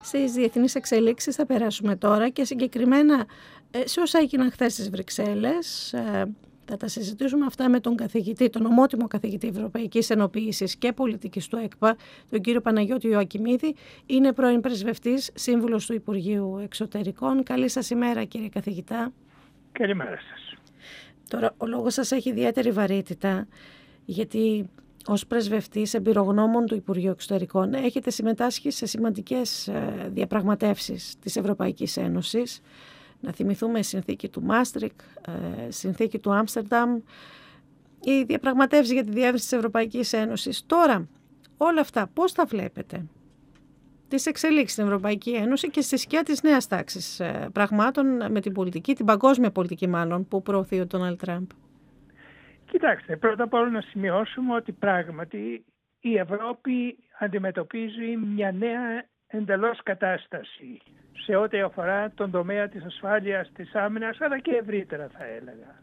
Στις διεθνείς εξελίξεις θα περάσουμε τώρα και συγκεκριμένα σε όσα έγιναν χθες στις Βρυξέλλες. Θα τα συζητήσουμε αυτά με τον καθηγητή, τον ομότιμο καθηγητή Ευρωπαϊκής Ενοποίησης και Πολιτικής του ΕΚΠΑ, τον κύριο Παναγιώτη Ιωακιμίδη. Είναι πρώην πρεσβευτής, σύμβουλος του Υπουργείου Εξωτερικών. Καλή σας ημέρα, κύριε καθηγητά. Καλημέρα σας. Τώρα, ο λόγος σας έχει ιδιαίτερη βαρύτητα, γιατί ως πρεσβευτής εμπειρογνώμων του Υπουργείου Εξωτερικών έχετε συμμετάσχει σε σημαντικές διαπραγματεύσεις της Ευρωπαϊκής Ένωσης. Να θυμηθούμε συνθήκη του Μάστρικ, συνθήκη του Άμστερνταμ, οι διαπραγματεύσεις για τη διεύρυνση της Ευρωπαϊκής Ένωσης. Τώρα, όλα αυτά πώς τα βλέπετε? Τις εξελίξεις στην Ευρωπαϊκή Ένωση και στη σκιά της νέας τάξης πραγμάτων με την πολιτική, την παγκόσμια πολιτική μάλλον, που προωθεί ο Ντόναλντ Τραμπ. Κοιτάξτε, πρώτα απ' όλα να σημειώσουμε ότι πράγματι η Ευρώπη αντιμετωπίζει μια νέα εντελώς κατάσταση σε ό,τι αφορά τον τομέα της ασφάλειας, της άμυνας, αλλά και ευρύτερα θα έλεγα.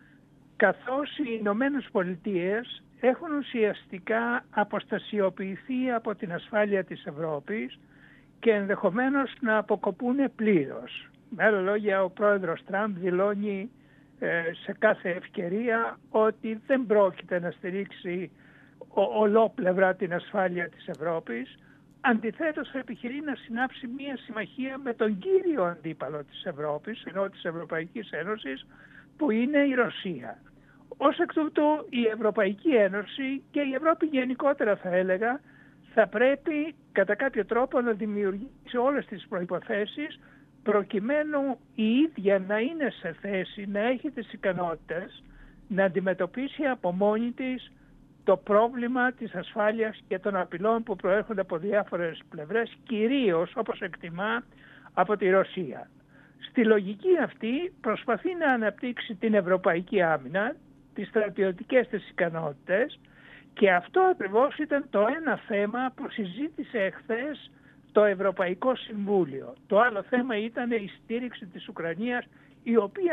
Καθώς οι Ηνωμένες Πολιτείες έχουν ουσιαστικά αποστασιοποιηθεί από την ασφάλεια της Ευρώπης και ενδεχομένως να αποκοπούν πλήρως. Με άλλα λόγια, ο πρόεδρος Τραμπ δηλώνει σε κάθε ευκαιρία ότι δεν πρόκειται να στηρίξει ολόπλευρα την ασφάλεια της Ευρώπης. Αντιθέτως επιχειρεί να συνάψει μία συμμαχία με τον κύριο αντίπαλο της Ευρώπης, ενώ της Ευρωπαϊκής Ένωσης, που είναι η Ρωσία. Ως εκ τούτου η Ευρωπαϊκή Ένωση και η Ευρώπη γενικότερα θα έλεγα θα πρέπει κατά κάποιο τρόπο να δημιουργήσει όλες τις προϋποθέσεις προκειμένου η ίδια να είναι σε θέση να έχει τις ικανότητες να αντιμετωπίσει από μόνη της το πρόβλημα της ασφάλειας και των απειλών που προέρχονται από διάφορες πλευρές, κυρίως όπως εκτιμά από τη Ρωσία. Στη λογική αυτή προσπαθεί να αναπτύξει την ευρωπαϊκή άμυνα, τις στρατιωτικές της ικανότητες, και αυτό ακριβώς ήταν το ένα θέμα που συζήτησε εχθές το Ευρωπαϊκό Συμβούλιο. Το άλλο θέμα ήταν η στήριξη της Ουκρανίας, η οποία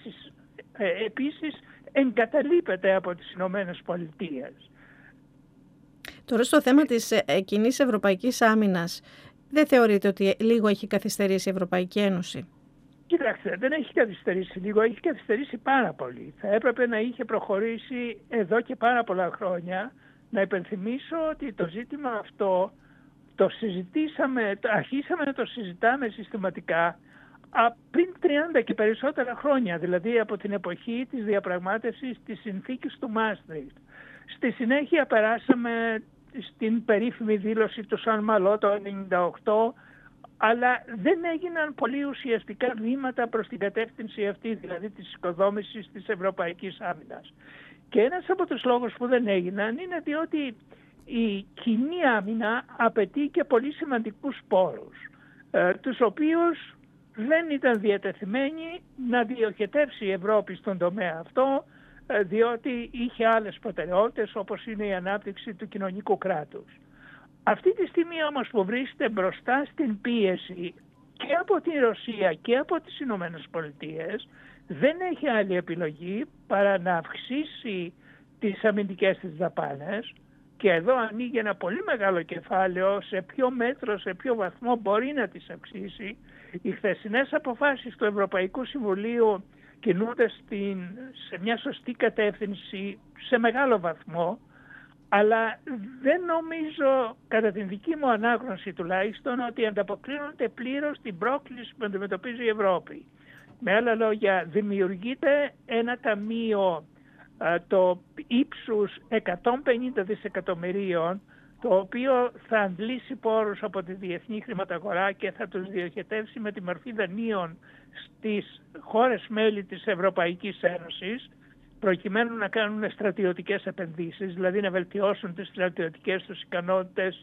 επίσης εγκαταλείπεται από τις Ηνωμένες Πολιτείες. Τώρα στο θέμα της κοινής ευρωπαϊκής άμυνας, δεν θεωρείτε ότι λίγο έχει καθυστερήσει η Ευρωπαϊκή Ένωση? Κοιτάξτε, δεν έχει καθυστερήσει λίγο, έχει καθυστερήσει πάρα πολύ. Θα έπρεπε να είχε προχωρήσει εδώ και πάρα πολλά χρόνια. Να υπενθυμίσω ότι το ζήτημα αυτό αρχίσαμε να το συζητάμε συστηματικά πριν 30 και περισσότερα χρόνια, δηλαδή από την εποχή της διαπραγμάτευσης της συνθήκης του Μάστριχτ. Στη συνέχεια περάσαμε στην περίφημη δήλωση του Σαν Μαλό το 1998, αλλά δεν έγιναν πολύ ουσιαστικά βήματα προς την κατεύθυνση αυτή, δηλαδή της οικοδόμησης της ευρωπαϊκής άμυνας. Και ένας από τους λόγους που δεν έγιναν είναι διότι η κοινή άμυνα απαιτεί και πολύ σημαντικούς πόρους, τους οποίους δεν ήταν διατεθειμένη να διοχετεύσει η Ευρώπη στον τομέα αυτό, διότι είχε άλλες προτεραιότητες όπως είναι η ανάπτυξη του κοινωνικού κράτους. Αυτή τη στιγμή όμως που βρίσκεται μπροστά στην πίεση και από τη Ρωσία και από τις Ηνωμένες Πολιτείες, δεν έχει άλλη επιλογή παρά να αυξήσει τις αμυντικές της δαπάνες, και εδώ ανοίγει ένα πολύ μεγάλο κεφάλαιο σε ποιο μέτρο, σε ποιο βαθμό μπορεί να τις αυξήσει. Οι χθεσινές αποφάσεις του Ευρωπαϊκού Συμβουλίου κινούνται σε μια σωστή κατεύθυνση σε μεγάλο βαθμό, αλλά δεν νομίζω, κατά την δική μου ανάγνωση τουλάχιστον, ότι ανταποκρίνονται πλήρως στην πρόκληση που αντιμετωπίζει η Ευρώπη. Με άλλα λόγια, δημιουργείται ένα ταμείο το ύψους 150 δισεκατομμυρίων, το οποίο θα αντλήσει πόρους από τη διεθνή χρηματαγορά και θα τους διοχετεύσει με τη μορφή δανείων στις χώρες μέλη της Ευρωπαϊκής Ένωσης, προκειμένου να κάνουν στρατιωτικές επενδύσεις, δηλαδή να βελτιώσουν τις στρατιωτικές τους ικανότητες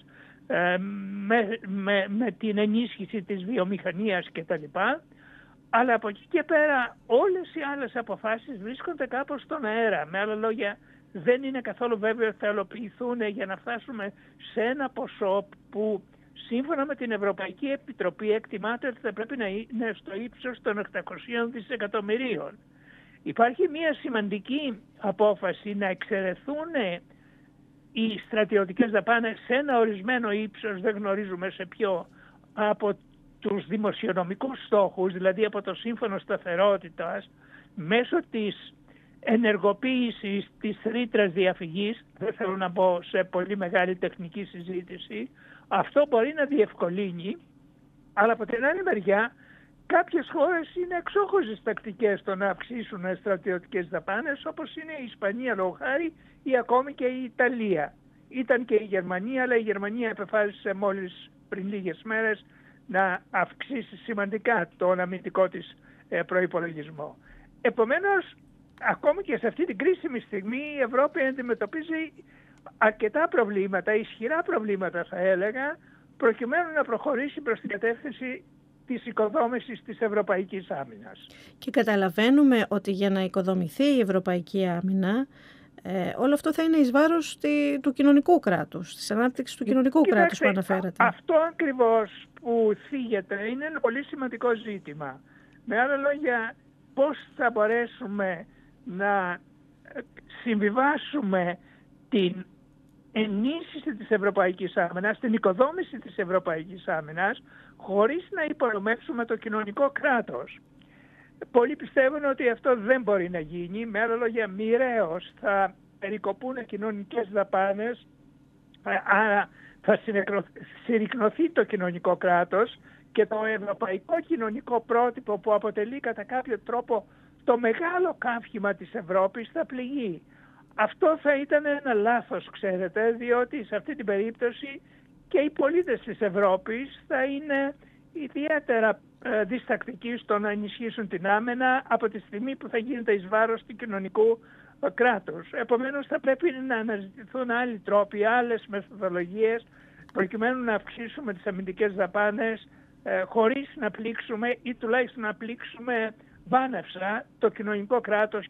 με την ενίσχυση της βιομηχανίας κτλ. Αλλά από εκεί και πέρα όλες οι άλλες αποφάσεις βρίσκονται κάπως στον αέρα. Με άλλα λόγια, δεν είναι καθόλου βέβαιο ότι θα ελοποιηθούν για να φτάσουμε σε ένα ποσό που σύμφωνα με την Ευρωπαϊκή Επιτροπή εκτιμάται ότι θα πρέπει να είναι στο ύψος των 800 δισεκατομμυρίων. Υπάρχει μια σημαντική απόφαση να εξαιρεθούν οι στρατιωτικές δαπάνες σε ένα ορισμένο ύψος, δεν γνωρίζουμε σε ποιο, από τους δημοσιονομικούς στόχους, δηλαδή από το Σύμφωνο Σταθερότητας, μέσω της ενεργοποίησης της ρήτρας διαφυγής, δεν θέλω να μπω σε πολύ μεγάλη τεχνική συζήτηση, αυτό μπορεί να διευκολύνει, αλλά από την άλλη μεριά κάποιες χώρες είναι εξόχως διστακτικές στο να αυξήσουν στρατιωτικές δαπάνες, όπως είναι η Ισπανία λόγω χάρη ή ακόμη και η Ιταλία. Ήταν και η Γερμανία, αλλά η Γερμανία επεφάσισε μόλις πριν λίγες μέρες να αυξήσει σημαντικά τον αμυντικό της προϋπολογισμό. Επομένως, ακόμη και σε αυτή την κρίσιμη στιγμή η Ευρώπη αντιμετωπίζει αρκετά προβλήματα, ισχυρά προβλήματα θα έλεγα, προκειμένου να προχωρήσει προς την κατεύθυνση της οικοδόμησης της Ευρωπαϊκής Άμυνας. Και καταλαβαίνουμε ότι για να οικοδομηθεί η Ευρωπαϊκή Άμυνα, όλο αυτό θα είναι εις βάρος του κοινωνικού κράτους, της ανάπτυξης του κοινωνικού κράτους που αναφέρατε. Αυτό ακριβώς που θίγεται είναι ένα πολύ σημαντικό ζήτημα. Με άλλα λόγια, πώς θα μπορέσουμε να συμβιβάσουμε την ενίσχυση της Ευρωπαϊκής Άμυνας, την οικοδόμηση της Ευρωπαϊκής Άμυνας, χωρίς να υπονομεύσουμε το κοινωνικό κράτος. Πολλοί πιστεύουν ότι αυτό δεν μπορεί να γίνει. Με άλλα λόγια, μοιραίως θα περικοπούν κοινωνικές δαπάνες, άρα θα συρρικνωθεί το κοινωνικό κράτος και το ευρωπαϊκό κοινωνικό πρότυπο που αποτελεί κατά κάποιο τρόπο το μεγάλο καύχημα της Ευρώπης θα πληγεί. Αυτό θα ήταν ένα λάθος, ξέρετε, διότι σε αυτή την περίπτωση και οι πολίτες της Ευρώπης θα είναι ιδιαίτερα διστακτικοί στο να ενισχύσουν την άμυνα από τη στιγμή που θα γίνεται εις βάρος του κοινωνικού κράτους. Επομένως θα πρέπει να αναζητηθούν άλλοι τρόποι, άλλες μεθοδολογίες προκειμένου να αυξήσουμε τις αμυντικές δαπάνες χωρίς να πλήξουμε ή τουλάχιστον να πλήξουμε βάναυσα το κοινωνικό κράτος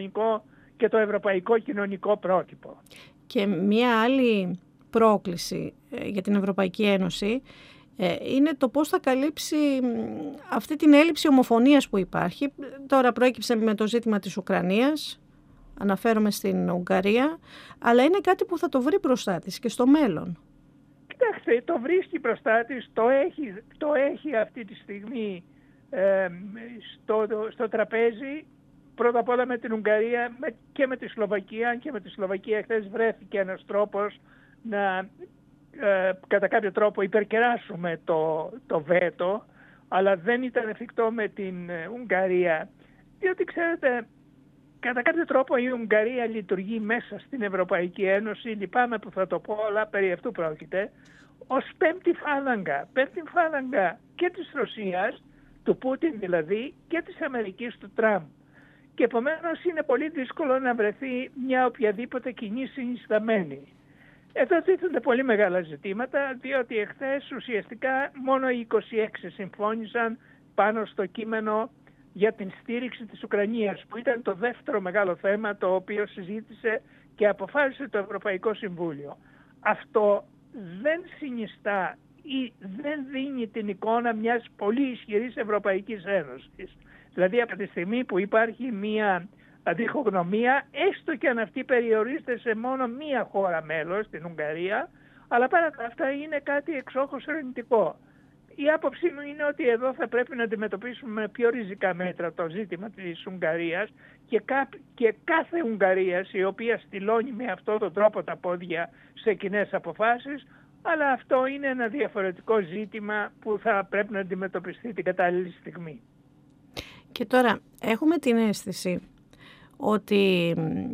και το ευρωπαϊκό κοινωνικό πρότυπο. Και μία άλλη πρόκληση για την Ευρωπαϊκή Ένωση είναι το πώς θα καλύψει αυτή την έλλειψη ομοφωνίας που υπάρχει. Τώρα προέκυψε με το ζήτημα της Ουκρανίας, αναφέρομαι στην Ουγγαρία, αλλά είναι κάτι που θα το βρει μπροστά της και στο μέλλον. Κοιτάξτε, το βρίσκει μπροστά της, το έχει αυτή τη στιγμή στο τραπέζι, πρώτα απ' όλα με την Ουγγαρία και με τη Σλοβακία, και με τη Σλοβακία χθες βρέθηκε ένας τρόπος να κατά κάποιο τρόπο υπερκεράσουμε το βέτο, αλλά δεν ήταν εφικτό με την Ουγγαρία, διότι ξέρετε, κατά κάποιο τρόπο η Ουγγαρία λειτουργεί μέσα στην Ευρωπαϊκή Ένωση, λυπάμαι που θα το πω, αλλά περί αυτού πρόκειται, ως πέμπτη φάλαγγα και της Ρωσίας, του Πούτιν δηλαδή, και της Αμερικής του Τραμπ. Και επομένως είναι πολύ δύσκολο να βρεθεί μια οποιαδήποτε κοινή συνισταμένη. Εδώ τίθενται πολύ μεγάλα ζητήματα, διότι εχθές ουσιαστικά μόνο οι 26 συμφώνησαν πάνω στο κείμενο για την στήριξη της Ουκρανίας, που ήταν το δεύτερο μεγάλο θέμα το οποίο συζήτησε και αποφάσισε το Ευρωπαϊκό Συμβούλιο. Αυτό δεν συνιστά ή δεν δίνει την εικόνα μιας πολύ ισχυρής Ευρωπαϊκής Ένωσης. Δηλαδή από τη στιγμή που υπάρχει μια διχογνωμία, έστω και αν αυτή περιορίζεται σε μόνο μία χώρα μέλος, την Ουγγαρία, αλλά παρά τα αυτά είναι κάτι εξόχως αρνητικό. Η άποψή μου είναι ότι εδώ θα πρέπει να αντιμετωπίσουμε με πιο ριζικά μέτρα το ζήτημα της Ουγγαρίας και κάθε Ουγγαρίας η οποία στυλώνει με αυτόν τον τρόπο τα πόδια σε κοινές αποφάσεις, αλλά αυτό είναι ένα διαφορετικό ζήτημα που θα πρέπει να αντιμετωπιστεί την κατάλληλη στιγμή. Και τώρα έχουμε την αίσθηση ότι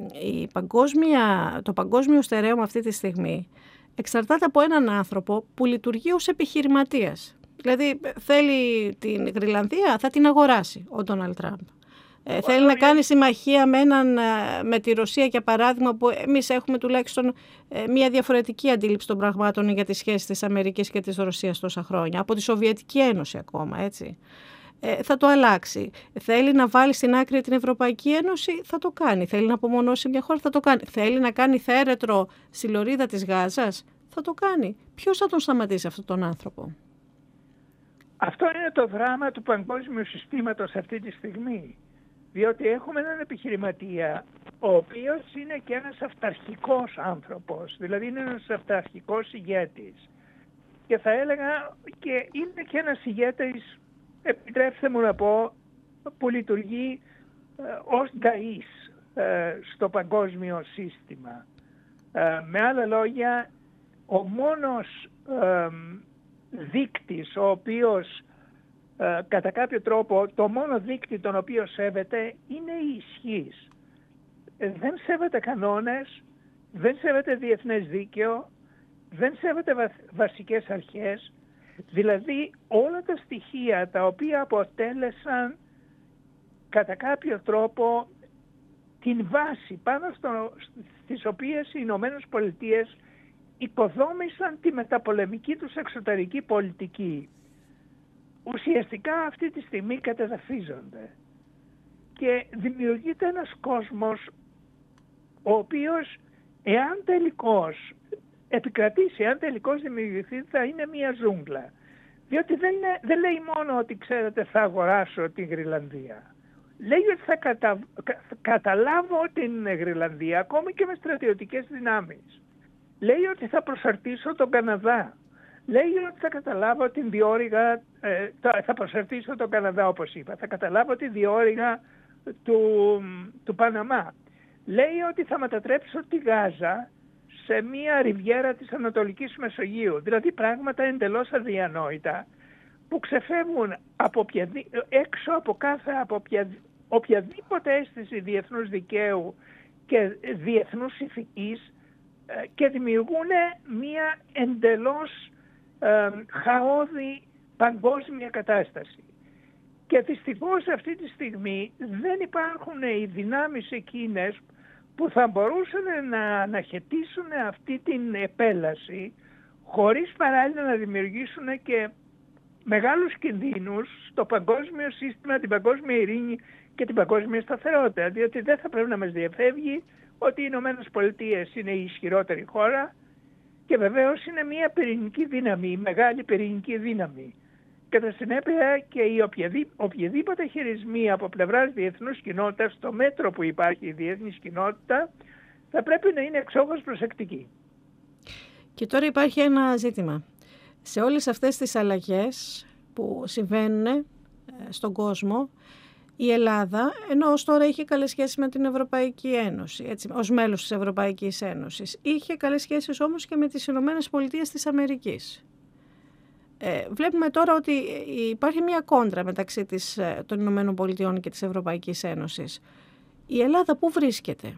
το παγκόσμιο στερέωμα αυτή τη στιγμή εξαρτάται από έναν άνθρωπο που λειτουργεί ως επιχειρηματίας. Δηλαδή θέλει την Γρυλανδία, θα την αγοράσει ο Ντόναλντ Τραμπ. Θέλει να κάνει συμμαχία με τη Ρωσία, για παράδειγμα, που εμείς έχουμε τουλάχιστον μια διαφορετική αντίληψη των πραγμάτων για τις σχέσεις της Αμερικής και της Ρωσίας τόσα χρόνια, από τη Σοβιετική Ένωση ακόμα, έτσι. Θα το αλλάξει. Θέλει να βάλει στην άκρη την Ευρωπαϊκή Ένωση, θα το κάνει. Θέλει να απομονώσει μια χώρα, θα το κάνει. Θέλει να κάνει θέρετρο στη λωρίδα της Γάζας, θα το κάνει. Ποιος θα τον σταματήσει αυτόν τον άνθρωπο? Αυτό είναι το δράμα του παγκόσμιου συστήματος αυτή τη στιγμή. Διότι έχουμε έναν επιχειρηματία, ο οποίος είναι και ένας αυταρχικός άνθρωπος, δηλαδή είναι ένας αυταρχικός ηγέτης. και θα έλεγα και είναι και ένας ηγέτης, επιτρέψτε μου να πω, που λειτουργεί ως νταΐς στο παγκόσμιο σύστημα. Με άλλα λόγια, ο μόνος δείκτης ο οποίος κατά κάποιο τρόπο, το μόνο δείκτη τον οποίο σέβεται είναι η ισχύς. Δεν σέβεται κανόνες, δεν σέβεται διεθνές δίκαιο, δεν σέβεται βασικές αρχές, δηλαδή όλα τα στοιχεία τα οποία αποτέλεσαν κατά κάποιο τρόπο την βάση πάνω στις οποίες οι Ηνωμένες Πολιτείες οικοδόμησαν τη μεταπολεμική τους εξωτερική πολιτική. Ουσιαστικά αυτή τη στιγμή κατεδαφίζονται και δημιουργείται ένας κόσμος ο οποίος εάν τελικώς επικρατήσει, εάν τελικώς δημιουργηθεί, θα είναι μια ζούγκλα. Διότι δεν λέει μόνο ότι ξέρετε θα αγοράσω την Γροιλανδία. Λέει ότι θα καταλάβω την Γροιλανδία ακόμη και με στρατιωτικές δυνάμεις. Λέει ότι θα προσαρτήσω τον Καναδά. Λέει ότι θα καταλάβω την διόρυγα, θα προσαρτήσω τον Καναδά όπως είπα, θα καταλάβω τη διόρυγα του Παναμά. Λέει ότι θα μετατρέψω τη Γάζα σε μια ριβιέρα της Ανατολικής Μεσογείου. Δηλαδή πράγματα εντελώς αδιανόητα που ξεφεύγουν έξω από οποιαδήποτε αίσθηση διεθνούς δικαίου και διεθνούς ηθικής και δημιουργούν μια εντελώς χαόδη παγκόσμια κατάσταση. Και δυστυχώς αυτή τη στιγμή δεν υπάρχουν οι δυνάμεις εκείνες που θα μπορούσαν να αναχαιτήσουν αυτή την επέλαση χωρίς παράλληλα να δημιουργήσουν και μεγάλους κινδύνους στο παγκόσμιο σύστημα, την παγκόσμια ειρήνη και την παγκόσμια σταθερότητα. Διότι δεν θα πρέπει να μας διαφεύγει ότι οι Ηνωμένες Πολιτείες είναι η ισχυρότερη χώρα και βεβαίως είναι μια πυρηνική δύναμη, μεγάλη πυρηνική δύναμη. Κατά συνέπεια και οι οποιαδήποτε χειρισμοί από πλευράς διεθνούς κοινότητας, στο μέτρο που υπάρχει η διεθνής κοινότητα, θα πρέπει να είναι εξόχως προσεκτική. Και τώρα υπάρχει ένα ζήτημα. Σε όλες αυτές τις αλλαγές που συμβαίνουν στον κόσμο, η Ελλάδα, ενώ ως τώρα είχε καλές σχέσεις με την Ευρωπαϊκή Ένωση, έτσι, ως μέλος της Ευρωπαϊκής Ένωσης, είχε καλές σχέσεις όμως και με τις Ηνωμένες Πολιτείες της Αμερικής. Βλέπουμε τώρα ότι υπάρχει μια κόντρα μεταξύ των Ηνωμένων Πολιτειών και της Ευρωπαϊκής Ένωσης. Η Ελλάδα πού βρίσκεται?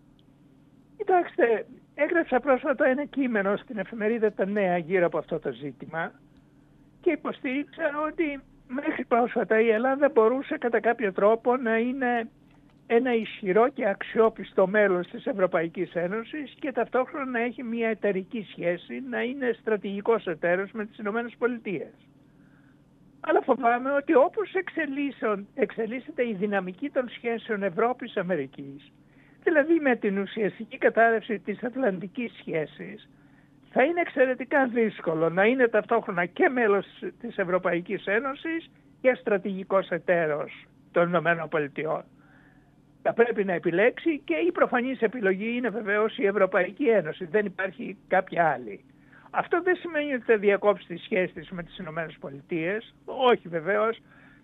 Κοιτάξτε, έγραψα πρόσφατα ένα κείμενο στην εφημερίδα Τα Νέα γύρω από αυτό το ζήτημα και υποστήριξα ότι μέχρι πρόσφατα η Ελλάδα μπορούσε κατά κάποιο τρόπο να είναι ένα ισχυρό και αξιόπιστο μέλος της Ευρωπαϊκής Ένωσης και ταυτόχρονα να έχει μια εταιρική σχέση, να είναι στρατηγικός εταίρος με τις Ηνωμένες Πολιτείες. Αλλά φοβάμαι ότι όπως εξελίσσεται η δυναμική των σχέσεων Ευρώπης-Αμερικής, δηλαδή με την ουσιαστική κατάρρευση της ατλαντικής σχέσης, θα είναι εξαιρετικά δύσκολο να είναι ταυτόχρονα και μέλος της Ευρωπαϊκής Ένωσης και στρατηγικός εταίρος των Ηνωμένων Πολιτειών. Θα πρέπει να επιλέξει και η προφανής επιλογή είναι βεβαίως η Ευρωπαϊκή Ένωση. Δεν υπάρχει κάποια άλλη. Αυτό δεν σημαίνει ότι θα διακόψει τις σχέσεις με τις Ηνωμένες Πολιτείες. Όχι βεβαίως.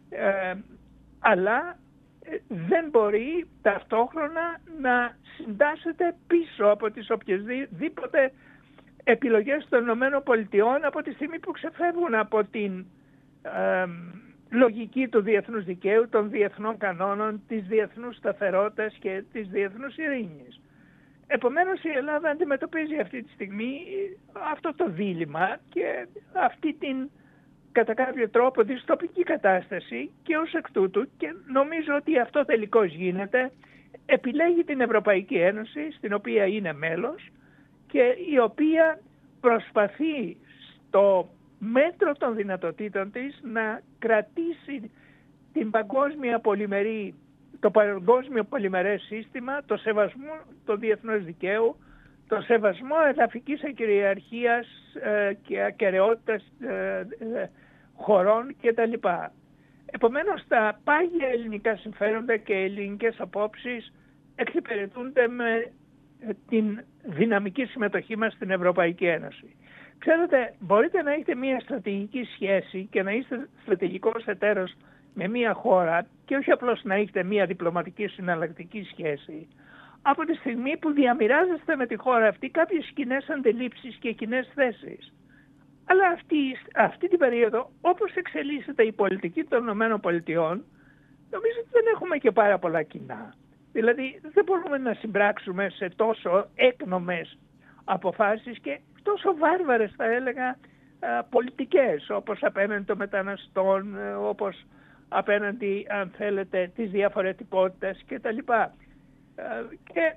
Αλλά δεν μπορεί ταυτόχρονα να συντάσσεται πίσω από τις οποιασδήποτε επιλογές των Ηνωμένων Πολιτειών από τη στιγμή που ξεφεύγουν από την λογική του διεθνούς δικαίου, των διεθνών κανόνων, της διεθνούς σταθερότητας και της διεθνούς ειρήνης. Επομένως η Ελλάδα αντιμετωπίζει αυτή τη στιγμή αυτό το δίλημμα και αυτή την κατά κάποιο τρόπο δυστοπική κατάσταση και ως εκ τούτου, και νομίζω ότι αυτό τελικώς γίνεται, επιλέγει την Ευρωπαϊκή Ένωση στην οποία είναι μέλος και η οποία προσπαθεί στο μέτρο των δυνατοτήτων της να κρατήσει την το παγκόσμιο πολυμερές σύστημα, το σεβασμό του διεθνούς δικαίου, το σεβασμό εδαφικής ακυριαρχίας και ακεραιότητας χωρών κτλ. Επομένως τα πάγια ελληνικά συμφέροντα και ελληνικές απόψεις εξυπηρετούνται με την δυναμική συμμετοχή μας στην Ευρωπαϊκή Ένωση. Ξέρετε, μπορείτε να έχετε μια στρατηγική σχέση και να είστε στρατηγικός εταίρος με μια χώρα και όχι απλώς να έχετε μια διπλωματική συναλλακτική σχέση. Από τη στιγμή που διαμοιράζεστε με τη χώρα αυτή κάποιες κοινές αντιλήψεις και κοινές θέσεις. Αλλά αυτή την περίοδο, όπως εξελίσσεται η πολιτική των ΗΠΑ, νομίζω ότι δεν έχουμε και πάρα πολλά κοινά. Δηλαδή δεν μπορούμε να συμπράξουμε σε τόσο έκνομες αποφάσεις και τόσο βάρβαρες, θα έλεγα, πολιτικές, όπως απέναντι των μεταναστών, όπως απέναντι, αν θέλετε, της διαφορετικότητας κτλ. Και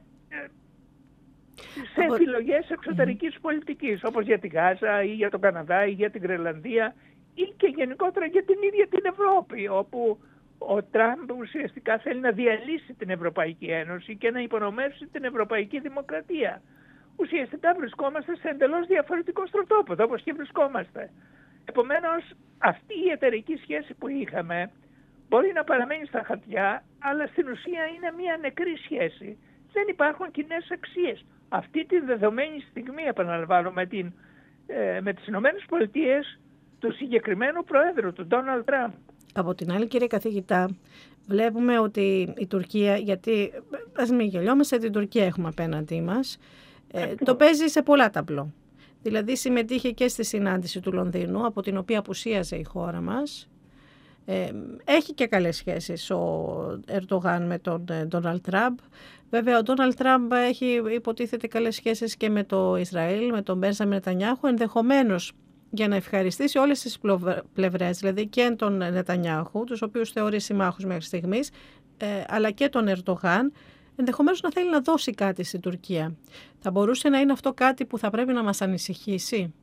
σε επιλογές εξωτερικής πολιτικής, όπως για τη Γάζα ή για τον Καναδά ή για την Γρενλανδία ή και γενικότερα για την ίδια την Ευρώπη, όπου ο Τραμπ ουσιαστικά θέλει να διαλύσει την Ευρωπαϊκή Ένωση και να υπονομεύσει την Ευρωπαϊκή Δημοκρατία. Ουσιαστικά βρισκόμαστε σε εντελώς διαφορετικό στρατόπεδο, όπως και βρισκόμαστε. Επομένως, αυτή η εταιρική σχέση που είχαμε μπορεί να παραμένει στα χαρτιά, αλλά στην ουσία είναι μια νεκρή σχέση. Δεν υπάρχουν κοινές αξίες. Αυτή τη δεδομένη στιγμή, επαναλαμβάνω, με τις Ηνωμένες Πολιτείες του συγκεκριμένου Προέδρου, του Ντόναλντ Τραμπ. Από την άλλη, κύριε καθηγητά, βλέπουμε ότι η Τουρκία, γιατί ας μην γελιόμαστε, την Τουρκία έχουμε απέναντί μας, το παίζει σε πολλά ταμπλό. Δηλαδή συμμετείχε και στη συνάντηση του Λονδίνου, από την οποία απουσίαζε η χώρα μας. Έχει και καλές σχέσεις ο Ερντογάν με τον Ντόναλντ Τραμπ. Βέβαια, ο Ντόναλντ Τραμπ έχει υποτίθεται καλές σχέσεις και με το Ισραήλ, με τον Μπένζαμιν Νετανιάχου, ενδεχομένως για να ευχαριστήσει όλες τις πλευρές, δηλαδή και τον Νετανιάχου, τους οποίους θεωρεί συμμάχους μέχρι στιγμής, αλλά και τον Ερντογάν, ενδεχομένως να θέλει να δώσει κάτι στην Τουρκία. Θα μπορούσε να είναι αυτό κάτι που θα πρέπει να μας ανησυχήσει?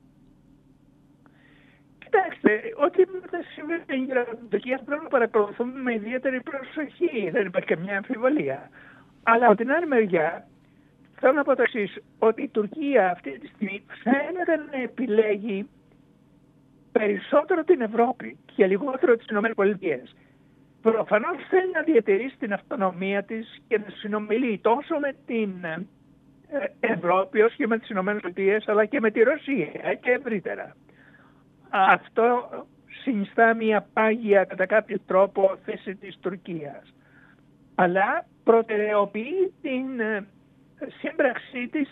Κοιτάξτε, ό,τι συμβαίνει για την Τουρκία πρέπει να παρακολουθούμε με ιδιαίτερη προσοχή. Δεν υπάρχει καμιά αμφιβολία. Αλλά από την άλλη μεριά, θέλω να πω το εξής, ότι η Τουρκία αυτή τη στιγμή φαίνεται να επιλέγει περισσότερο την Ευρώπη και λιγότερο τις ΗΠΑ. Προφανώς θέλει να διατηρήσει την αυτονομία της και να συνομιλεί τόσο με την Ευρώπη όσο και με τις ΗΠΑ, αλλά και με τη Ρωσία και ευρύτερα. Αυτό συνιστά μια πάγια κατά κάποιο τρόπο θέση της Τουρκίας. Αλλά προτεραιοποιεί την σύμπραξή της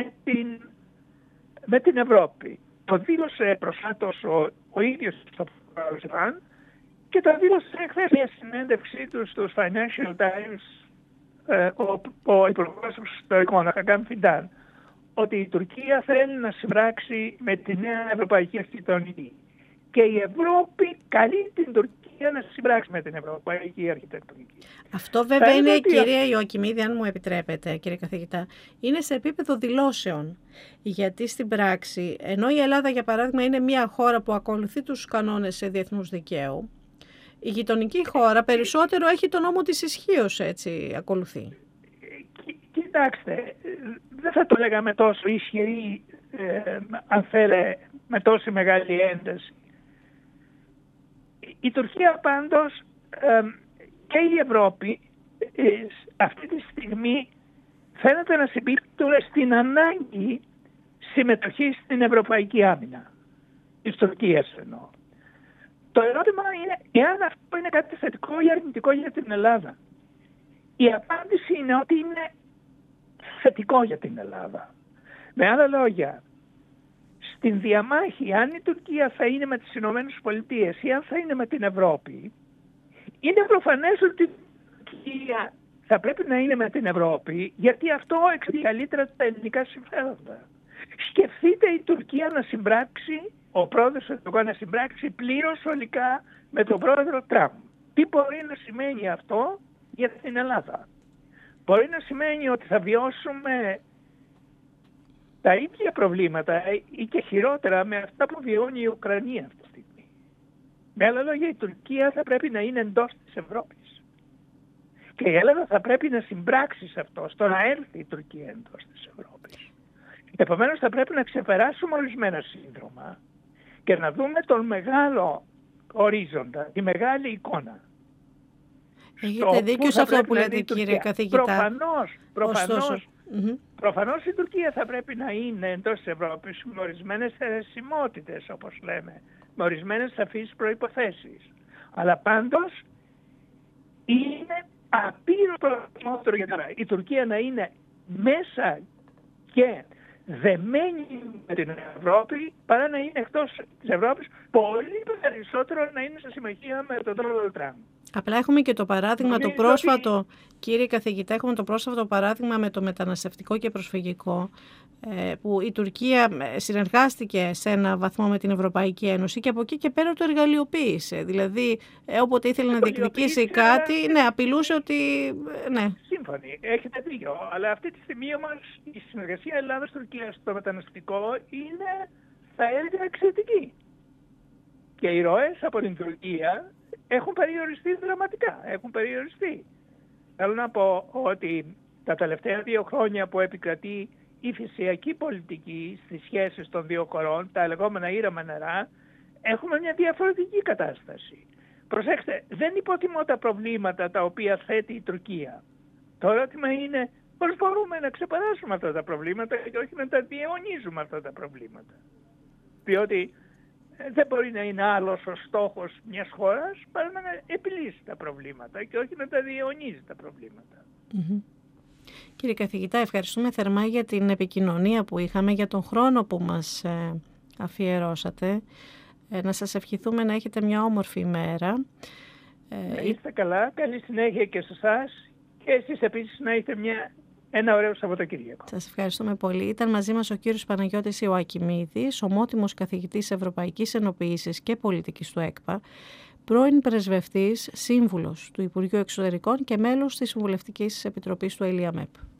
με την Ευρώπη. Το δήλωσε προσφάτως ο ίδιος στο Ερντογάν και το δήλωσε χθες μια συνέντευξή του στους Financial Times ο Υπουργός Εξωτερικών, ο Χακάν Φιντάν, ότι η Τουρκία θέλει να συμπράξει με τη νέα Ευρωπαϊκή Αρχιτεκτονική. Και η Ευρώπη καλεί την Τουρκία να συμπράξει με την Ευρωπαϊκή Αρχιτεκτονική. Αυτό βέβαια είναι, κυρία Ιωακημίδη, αν μου επιτρέπετε, κύριε καθηγητά, είναι σε επίπεδο δηλώσεων. Γιατί στην πράξη, ενώ η Ελλάδα για παράδειγμα είναι μια χώρα που ακολουθεί τους κανόνες διεθνούς δικαίου, η γειτονική χώρα περισσότερο έχει τον νόμο της ισχύως, έτσι ακολουθεί. Κοιτάξτε, δεν θα το λέγαμε τόσο ισχυρή, αν θέλετε, με τόση μεγάλη ένταση. Η Τουρκία πάντως και η Ευρώπη αυτή τη στιγμή φαίνεται να συμπίπτουν στην ανάγκη συμμετοχής στην ευρωπαϊκή άμυνα. Της Τουρκίας εννοώ. Το ερώτημα είναι εάν αυτό είναι κάτι θετικό ή αρνητικό για την Ελλάδα. Η απάντηση είναι ότι είναι θετικό για την Ελλάδα. Με άλλα λόγια, στην διαμάχη αν η Τουρκία θα είναι με τις Ηνωμένες Πολιτείες ή αν θα είναι με την Ευρώπη, είναι προφανές ότι η Τουρκία θα πρέπει να είναι με την Ευρώπη, γιατί αυτό εξηγεί καλύτερα τα ελληνικά συμφέροντα. Σκεφτείτε η Τουρκία να συμπράξει, ο πρόεδρος Ερντογάν να συμπράξει πλήρως ολικά με τον πρόεδρο Τραμπ. Τι μπορεί να σημαίνει αυτό για την Ελλάδα? Μπορεί να σημαίνει ότι θα βιώσουμε τα ίδια προβλήματα ή και χειρότερα με αυτά που βιώνει η Ουκρανία αυτή τη στιγμή. Με άλλα λόγια, η Τουρκία θα πρέπει να είναι εντός της Ευρώπης. Και η Ελλάδα θα πρέπει να συμπράξει σε αυτό, στο να έρθει η Τουρκία εντός της Ευρώπης. Επομένως θα πρέπει να ξεπεράσουμε ορισμένα σύνδρομα και να δούμε τον μεγάλο ορίζοντα, τη μεγάλη εικόνα. Έχετε δίκιο σε αυτό που λέτε, κύριε καθηγητά. Προφανώς Προφανώς η Τουρκία θα πρέπει να είναι εντός της Ευρώπης με ορισμένες αιρεσιμότητες, όπως λέμε, με ορισμένες σαφείς προϋποθέσεις. Αλλά πάντως είναι απείρως προτιμότερο για τώρα η Τουρκία να είναι μέσα και δεμένη με την Ευρώπη παρά να είναι εκτός της Ευρώπης, πολύ περισσότερο να είναι σε συμμαχία με τον Ντόναλντ Τραμπ. Απλά έχουμε και το παράδειγμα το πρόσφατο, κύριε καθηγητά, έχουμε το πρόσφατο παράδειγμα με το μεταναστευτικό και προσφυγικό, που η Τουρκία συνεργάστηκε σε ένα βαθμό με την Ευρωπαϊκή Ένωση και από εκεί και πέρα το εργαλειοποίησε. Δηλαδή, όποτε ήθελε να διεκδικήσει κάτι, ναι, απειλούσε ότι... Ναι. Σύμφωνοι, έχετε δίκιο. Αλλά αυτή τη στιγμή όμως η συνεργασία Ελλάδας-Τουρκίας στο μεταναστευτικό είναι, θα έλεγα, εξαιρετική. Και οι ροές από την Τουρκία έχουν περιοριστεί δραματικά. Έχουν περιοριστεί. Θέλω να πω ότι τα τελευταία 2 χρόνια που επικρατεί η φυσιακή πολιτική στις σχέσεις των δύο χωρών, τα λεγόμενα ήρωμα νερά, έχουμε μια διαφορετική κατάσταση. Προσέξτε, δεν υποτιμώ τα προβλήματα τα οποία θέτει η Τουρκία. Το ερώτημα είναι πώς μπορούμε να ξεπεράσουμε αυτά τα προβλήματα και όχι να τα διαιωνίζουμε αυτά τα προβλήματα. Διότι δεν μπορεί να είναι άλλος ο στόχος μιας χώρας παρά να επιλύσει τα προβλήματα και όχι να τα διαιωνίζει τα προβλήματα. Κύριε καθηγητά, ευχαριστούμε θερμά για την επικοινωνία που είχαμε, για τον χρόνο που μας αφιερώσατε. Να σας ευχηθούμε να έχετε μια όμορφη ημέρα. Να είστε καλά, καλή συνέχεια και σε εσάς και εσείς επίσης να έχετε ένα ωραίο Σαββατοκύριακο. Σας ευχαριστούμε πολύ. Ήταν μαζί μας ο κύριος Παναγιώτης Ιωακημίδης, ομότιμος καθηγητής Ευρωπαϊκής Ενοποίησης και Πολιτικής του ΕΚΠΑ, πρώην πρεσβευτής, σύμβουλος του Υπουργείου Εξωτερικών και μέλος της Συμβουλευτικής Επιτροπής του ΕΛΙΑΜΕΠ.